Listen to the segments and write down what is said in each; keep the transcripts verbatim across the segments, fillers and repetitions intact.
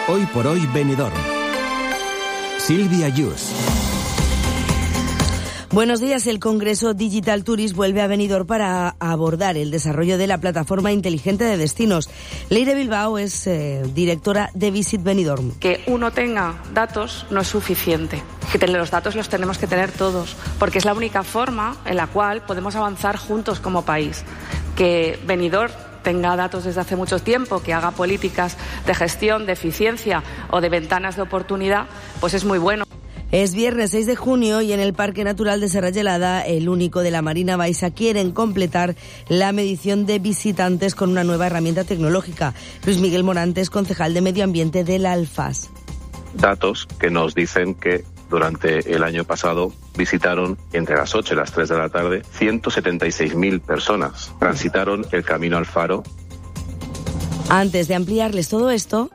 Hoy por hoy Benidorm. Silvia Yus. Buenos días. El Congreso Digital Tourist vuelve a Benidorm para abordar el desarrollo de la plataforma inteligente de destinos. Leire Bilbao es eh, directora de Visit Benidorm. Que uno tenga datos no es suficiente. Que los datos los tenemos que tener todos, porque es la única forma en la cual podemos avanzar juntos como país. Que Benidorm tenga datos desde hace mucho tiempo, que haga políticas de gestión, de eficiencia o de ventanas de oportunidad, pues es muy bueno. Es viernes seis de junio y en el Parque Natural de Serra Gelada, el único de la Marina Baixa, quieren completar la medición de visitantes con una nueva herramienta tecnológica. Luis Miguel Morantes, concejal de Medio Ambiente de la Alfas. Datos que nos dicen que durante el año pasado visitaron entre las ocho y las tres de la tarde ciento setenta y seis mil personas. Transitaron el camino al faro. Antes de ampliarles todo esto,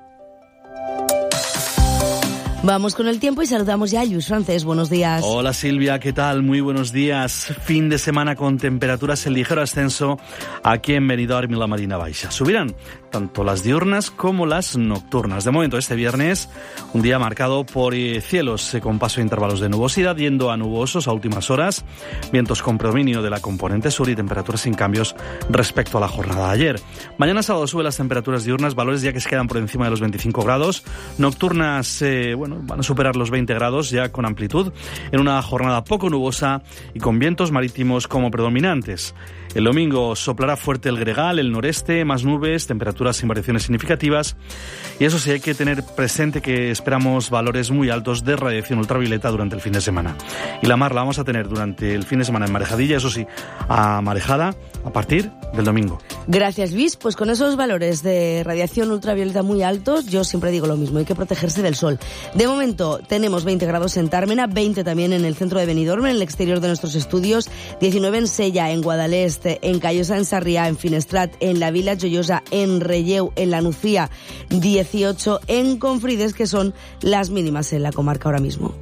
vamos con el tiempo y saludamos ya a Lluís Francés. Buenos días. Hola Silvia, ¿qué tal? Muy buenos días. Fin de semana con temperaturas en ligero ascenso aquí en Benidorm y la Marina Baixa. Subirán tanto las diurnas como las nocturnas. De momento, este viernes, un día marcado por eh, cielos eh, con paso de intervalos de nubosidad, yendo a nubosos a últimas horas, vientos con predominio de la componente sur y temperaturas sin cambios respecto a la jornada de ayer. Mañana sábado suben las temperaturas diurnas, valores ya que se quedan por encima de los veinticinco grados. Nocturnas, eh, bueno, van a superar los veinte grados ya con amplitud, en una jornada poco nubosa y con vientos marítimos como predominantes. El domingo soplará fuerte el gregal, el noreste, más nubes, temperaturas sin variaciones significativas. Y eso sí, hay que tener presente que esperamos valores muy altos de radiación ultravioleta durante el fin de semana. Y la mar la vamos a tener durante el fin de semana en marejadilla, eso sí, a marejada a partir del domingo. Gracias, Luis. Pues con esos valores de radiación ultravioleta muy altos, yo siempre digo lo mismo, hay que protegerse del sol. De momento tenemos veinte grados en Tármena, veinte también en el centro de Benidorm, en el exterior de nuestros estudios, diecinueve en Sella, en Guadalest, en Callosa, en Sarriá, en Finestrat, en la Vila Joiosa, en Relleu, en la Nucía, dieciocho en Confrides, que son las mínimas en la comarca ahora mismo.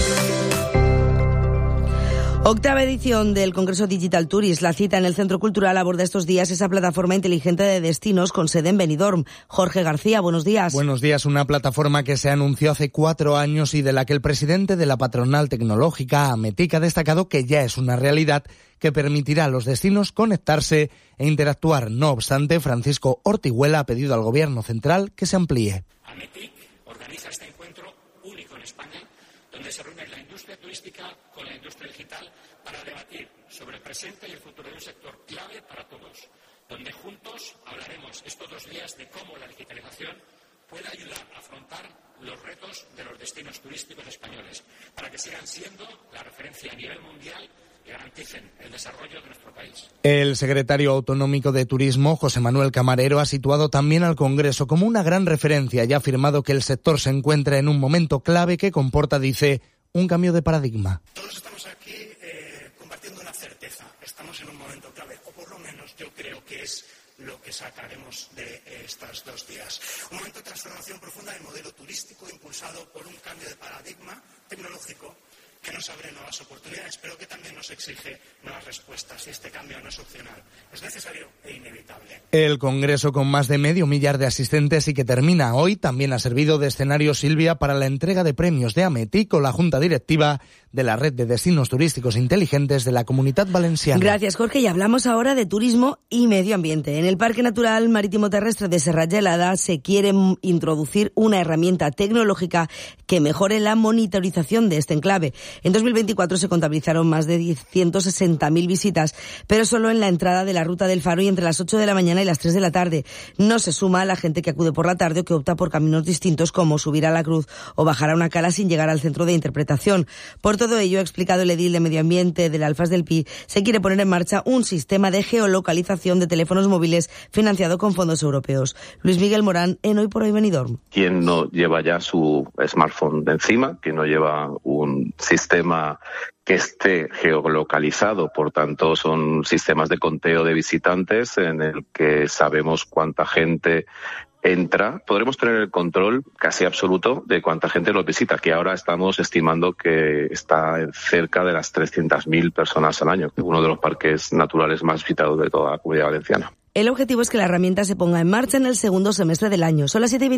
Octava edición del Congreso Digital Tourist. La cita en el Centro Cultural aborda estos días esa plataforma inteligente de destinos con sede en Benidorm. Jorge García, buenos días. Buenos días. Una plataforma que se anunció hace cuatro años y de la que el presidente de la patronal tecnológica, Ametic, ha destacado que ya es una realidad que permitirá a los destinos conectarse e interactuar. No obstante, Francisco Ortiguela ha pedido al Gobierno central que se amplíe. Ametic organiza este encuentro único en España, donde se reúne la industria turística con la industria digital para debatir sobre el presente y el futuro de un sector clave para todos, donde juntos hablaremos estos dos días de cómo la digitalización puede ayudar a afrontar los retos de los destinos turísticos españoles, para que sigan siendo la referencia a nivel mundial y garanticen el desarrollo de nuestro país. El secretario autonómico de Turismo, José Manuel Camarero, ha situado también al Congreso como una gran referencia y ha afirmado que el sector se encuentra en un momento clave que comporta, dice, un cambio de paradigma. Todos estamos aquí eh, compartiendo una certeza. Estamos en un momento clave, o por lo menos yo creo que es lo que sacaremos de eh, estos dos días. Un momento de transformación profunda del modelo turístico impulsado por un cambio de paradigma tecnológico que nos abre nuevas oportunidades, pero que también nos exige nuevas respuestas, y este cambio no es opcional, es necesario e inevitable. El Congreso, con más de medio millar de asistentes y que termina hoy, también ha servido de escenario, Silvia, para la entrega de premios de Ametic con la Junta Directiva de la Red de Destinos Turísticos Inteligentes de la Comunidad Valenciana. Gracias, Jorge. Y hablamos ahora de turismo y medio ambiente. En el Parque Natural Marítimo Terrestre de Serra Gelada se quiere introducir una herramienta tecnológica que mejore la monitorización de este enclave. En dos mil veinticuatro se contabilizaron más de ciento sesenta mil visitas, pero solo en la entrada de la Ruta del Faro y entre las ocho de la mañana y las tres de la tarde. No se suma a la gente que acude por la tarde o que opta por caminos distintos como subir a la Cruz o bajar a una cala sin llegar al centro de interpretación. Por todo ello, ha explicado el edil de Medio Ambiente del Alfas del Pi, se quiere poner en marcha un sistema de geolocalización de teléfonos móviles financiado con fondos europeos. Luis Miguel Morán, en Hoy por Hoy Benidorm. ¿Quién no lleva ya su smartphone de encima? ¿Quién no lleva un sistema que esté geolocalizado? Por tanto, son sistemas de conteo de visitantes en el que sabemos cuánta gente entra. Podremos tener el control casi absoluto de cuánta gente los visita, que ahora estamos estimando que está cerca de las trescientas mil personas al año, uno de los parques naturales más visitados de toda la Comunidad Valenciana. El objetivo es que la herramienta se ponga en marcha en el segundo semestre del año. Son las siete y